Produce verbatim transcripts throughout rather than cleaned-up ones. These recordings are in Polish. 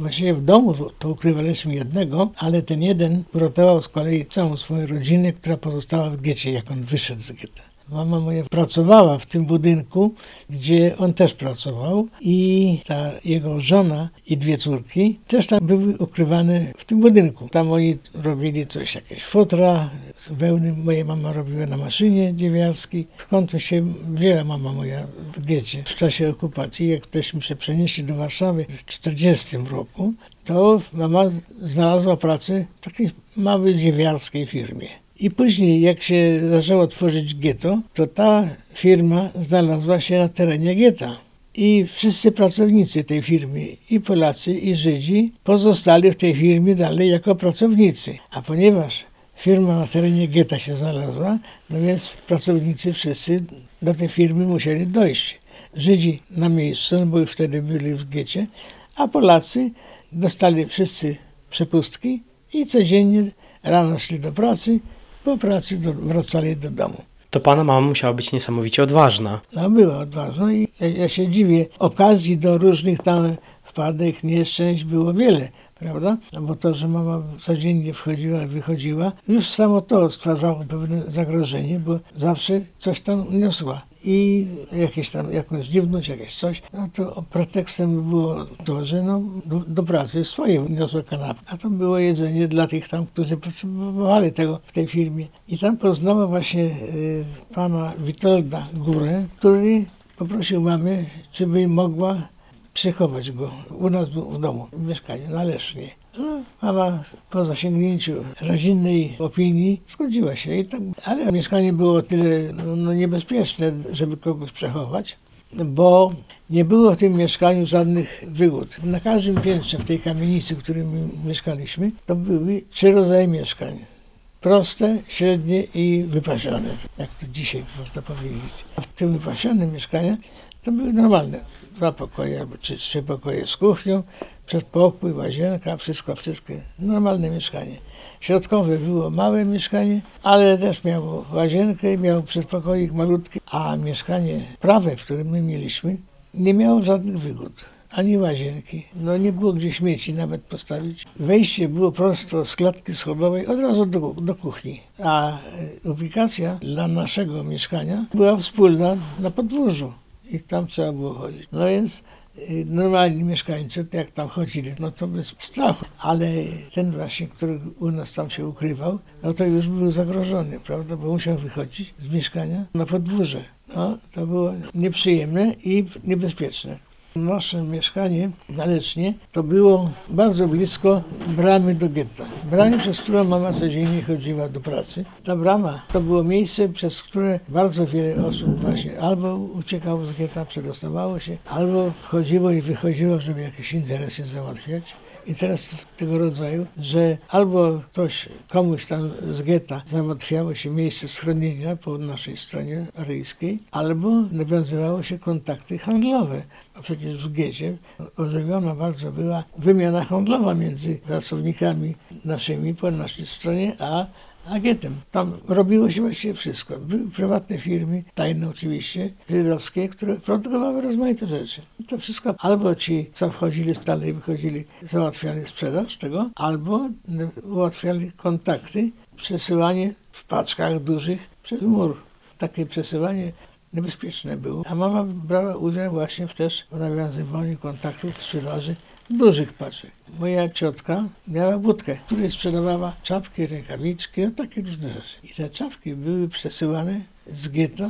Właściwie w domu to ukrywaliśmy jednego, ale ten jeden uratował z kolei całą swoją rodzinę, która pozostała w getcie, jak on wyszedł z getta. Mama moja pracowała w tym budynku, gdzie on też pracował i ta jego żona i dwie córki też tam były ukrywane w tym budynku. Tam oni robili coś, jakieś futra, wełny moja mama robiła na maszynie dziewiarskiej. Skąd się wzięła mama moja w getcie w czasie okupacji, jak tośmy się przenieśli do Warszawy w czterdziestym roku, to mama znalazła pracę w takiej małej dziewiarskiej firmie. I później, jak się zaczęło tworzyć getto, to ta firma znalazła się na terenie getta. I wszyscy pracownicy tej firmy, i Polacy, i Żydzi, pozostali w tej firmie dalej jako pracownicy. A ponieważ firma na terenie getta się znalazła, no więc pracownicy wszyscy do tej firmy musieli dojść. Żydzi na miejscu, no bo już wtedy byli w getcie, a Polacy dostali wszyscy przepustki i codziennie rano szli do pracy, po pracy do, wracali do domu. To pana mama musiała być niesamowicie odważna. No była odważna i ja, ja się dziwię. Okazji do różnych tam wpadek, nieszczęść było wiele, prawda? No bo to, że mama codziennie wchodziła i wychodziła, już samo to stwarzało pewne zagrożenie, bo zawsze coś tam niosła. I jakieś tam, jakąś dziwność, jakieś coś, no to pretekstem było to, że no, do, do pracy swoje niosła kanapki. A to było jedzenie dla tych tam, którzy potrzebowali tego w tej firmie. I tam poznała właśnie y, pana Witolda Górę, który poprosił mamę, czy by mogła przechować go u nas w domu, w mieszkaniu, na Lesznie. No, mama po zasięgnięciu rodzinnej opinii zgodziła się, i tak, ale mieszkanie było o tyle no, no, niebezpieczne, żeby kogoś przechować, bo nie było w tym mieszkaniu żadnych wygód. Na każdym piętrze w tej kamienicy, w której my mieszkaliśmy, to były trzy rodzaje mieszkań. Proste, średnie i wypasione, jak to dzisiaj można powiedzieć. A w tym wypasionym mieszkaniu to były normalne. Dwa pokoje albo trzy, trzy pokoje z kuchnią, przedpokój, łazienka, wszystko, wszystkie normalne mieszkanie. Środkowe było małe mieszkanie, ale też miało łazienkę, miało przedpokoik malutki, a mieszkanie prawe, w którym my mieliśmy, nie miało żadnych wygód. Ani łazienki, no nie było gdzie śmieci nawet postawić. Wejście było prosto z klatki schodowej od razu do, do kuchni, a ubikacja dla naszego mieszkania była wspólna na podwórzu. I tam trzeba było chodzić. No więc y, normalni mieszkańcy, jak tam chodzili, no to bez strachu. Ale ten właśnie, który u nas tam się ukrywał, no to już był zagrożony, prawda, bo musiał wychodzić z mieszkania na podwórze. No to było nieprzyjemne i niebezpieczne. Nasze mieszkanie na Lesznie to było bardzo blisko bramy do getta. Bramy, przez którą mama codziennie chodziła do pracy. Ta brama to było miejsce, przez które bardzo wiele osób właśnie albo uciekało z getta, przedostawało się, albo wchodziło i wychodziło, żeby jakieś interesy załatwiać. Interes tego rodzaju, że albo ktoś, komuś tam z getta załatwiało się miejsce schronienia po naszej stronie aryjskiej, albo nawiązywało się kontakty handlowe. A przecież w getcie ożywiona bardzo była wymiana handlowa między pracownikami naszymi po naszej stronie, a a gettem. Tam robiło się właściwie wszystko. Były prywatne firmy, tajne oczywiście, żydowskie, które produkowały rozmaite rzeczy. I to wszystko albo ci, co wchodzili dalej, wychodzili, załatwiali sprzedaż tego, albo ułatwiali kontakty, przesyłanie w paczkach dużych przez mur. Takie przesyłanie niebezpieczne było. A mama brała udział właśnie w też w nawiązywaniu kontaktów w sprzedaży dużych paczek. Moja ciotka miała budkę, w której sprzedawała czapki, rękawiczki, no takie różne rzeczy. I te czapki były przesyłane z getta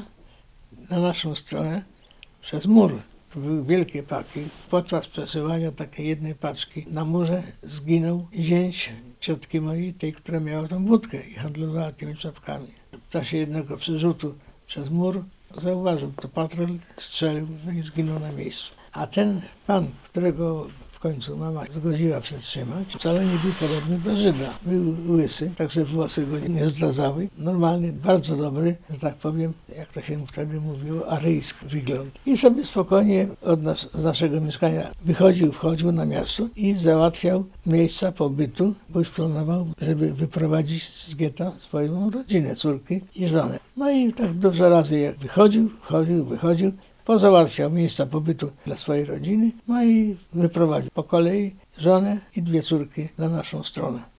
na naszą stronę przez mur. To były wielkie paki. Podczas przesyłania takiej jednej paczki na murze zginął zięć ciotki mojej, tej, która miała tą budkę i handlowała tymi czapkami. W czasie jednego przerzutu przez mur zauważył to patrol, strzelił, no i zginął na miejscu. A ten pan, którego w końcu mama zgodziła przetrzymać, wcale nie był podobny do Żyda. Był łysy, także włosy go nie zdradzały. Normalny, bardzo dobry, że tak powiem, jak to się wtedy mówiło, aryjski wygląd. I sobie spokojnie od nas, z naszego mieszkania wychodził, wchodził na miasto i załatwiał miejsca pobytu, bo już planował, żeby wyprowadzić z getta swoją rodzinę, córki i żonę. No i tak dużo razy jak wychodził, wchodził, wychodził, pozałatwiał miejsca pobytu dla swojej rodziny, no i wyprowadził po kolei żonę i dwie córki na naszą stronę.